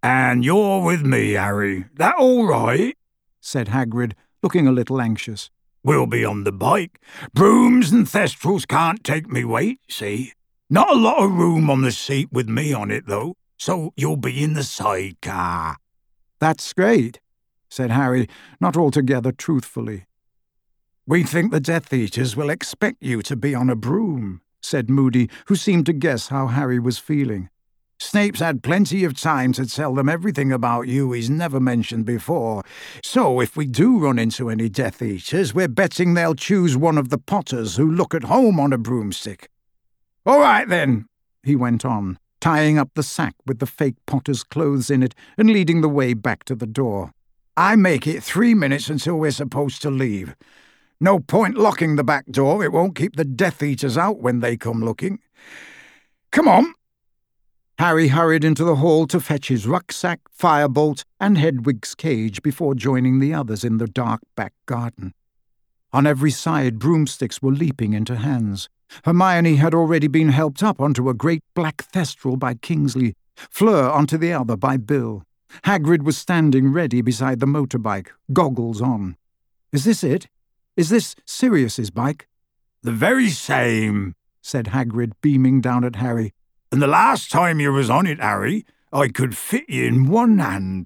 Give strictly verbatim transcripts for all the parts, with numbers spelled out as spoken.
And you're with me, Harry. That all right? Said Hagrid, looking a little anxious. We'll be on the bike. Brooms and thestrals can't take me weight, see? Not a lot of room on the seat with me on it, though, so you'll be in the sidecar. That's great, said Harry, not altogether truthfully. We think the Death Eaters will expect you to be on a broom, said Moody, who seemed to guess how Harry was feeling. Snape's had plenty of time to tell them everything about you he's never mentioned before, so if we do run into any Death Eaters, we're betting they'll choose one of the Potters who look at home on a broomstick. All right, then, he went on, tying up the sack with the fake Potter's clothes in it and leading the way back to the door. I make it three minutes until we're supposed to leave. No point locking the back door, it won't keep the Death Eaters out when they come looking. Come on. Harry hurried into the hall to fetch his rucksack, firebolt, and Hedwig's cage before joining the others in the dark back garden. On every side, broomsticks were leaping into hands. Hermione had already been helped up onto a great black thestral by Kingsley, Fleur onto the other by Bill. Hagrid was standing ready beside the motorbike, goggles on. "Is this it? Is this Sirius's bike?" "The very same," said Hagrid, beaming down at Harry. "And the last time you was on it, Harry, I could fit you in one hand."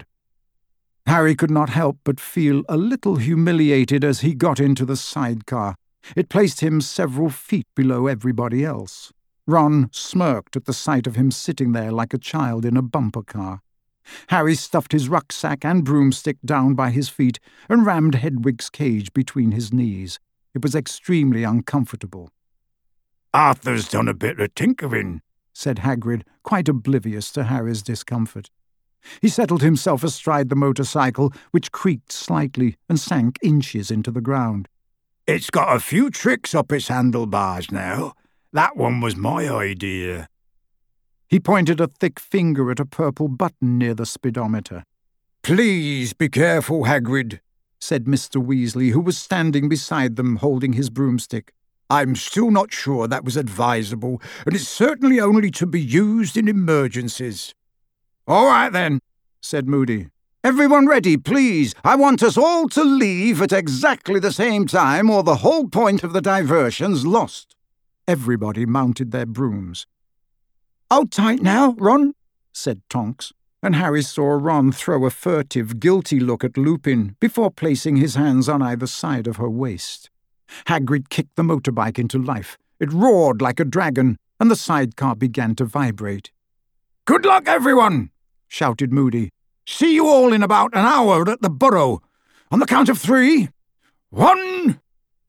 Harry could not help but feel a little humiliated as he got into the sidecar. It placed him several feet below everybody else. Ron smirked at the sight of him sitting there like a child in a bumper car. Harry stuffed his rucksack and broomstick down by his feet and rammed Hedwig's cage between his knees. It was extremely uncomfortable. "Arthur's done a bit of tinkering," said Hagrid, quite oblivious to Harry's discomfort. He settled himself astride the motorcycle, which creaked slightly and sank inches into the ground. "It's got a few tricks up its handlebars now. That one was my idea." He pointed a thick finger at a purple button near the speedometer. "Please be careful, Hagrid," said Mister Weasley, who was standing beside them holding his broomstick. "I'm still not sure that was advisable, and it's certainly only to be used in emergencies." "All right, then," said Moody. "Everyone ready, please. I want us all to leave at exactly the same time, or the whole point of the diversion's lost." Everybody mounted their brooms. "Hold tight now, Ron," said Tonks, and Harry saw Ron throw a furtive, guilty look at Lupin before placing his hands on either side of her waist. Hagrid kicked the motorbike into life. It roared like a dragon, and the sidecar began to vibrate. "Good luck, everyone!" shouted Moody. "See you all in about an hour at the Burrow. On the count of three. One,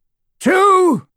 two,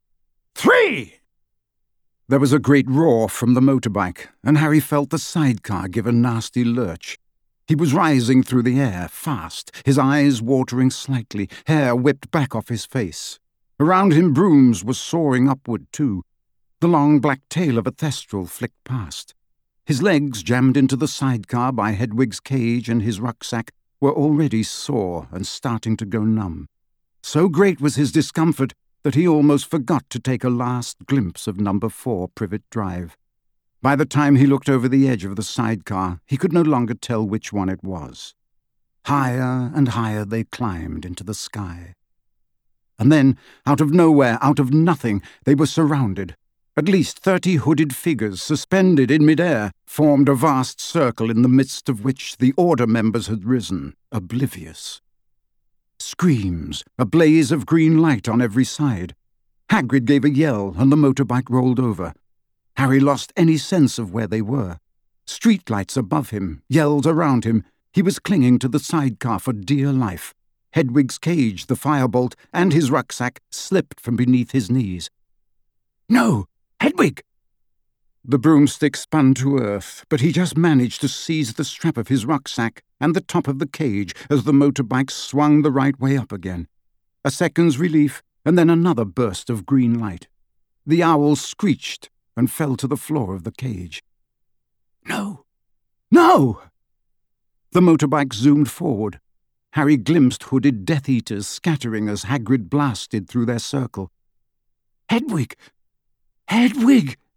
three!" There was a great roar from the motorbike, and Harry felt the sidecar give a nasty lurch. He was rising through the air, fast, his eyes watering slightly, hair whipped back off his face. Around him brooms were soaring upward, too. The long black tail of a thestral flicked past. His legs, jammed into the sidecar by Hedwig's cage and his rucksack, were already sore and starting to go numb. So great was his discomfort that he almost forgot to take a last glimpse of number four Privet Drive. By the time he looked over the edge of the sidecar, he could no longer tell which one it was. Higher and higher they climbed into the sky. And then, out of nowhere, out of nothing, they were surrounded. At least thirty hooded figures, suspended in midair, formed a vast circle in the midst of which the Order members had risen, oblivious. Screams, a blaze of green light on every side. Hagrid gave a yell, and the motorbike rolled over. Harry lost any sense of where they were. Streetlights above him, yells around him. He was clinging to the sidecar for dear life. Hedwig's cage, the firebolt, and his rucksack slipped from beneath his knees. "No! Hedwig!" The broomstick spun to earth, but he just managed to seize the strap of his rucksack and the top of the cage as the motorbike swung the right way up again. A second's relief, and then another burst of green light. The owl screeched and fell to the floor of the cage. "No! No!" The motorbike zoomed forward. Harry glimpsed hooded Death Eaters scattering as Hagrid blasted through their circle. "Hedwig! Hedwig!"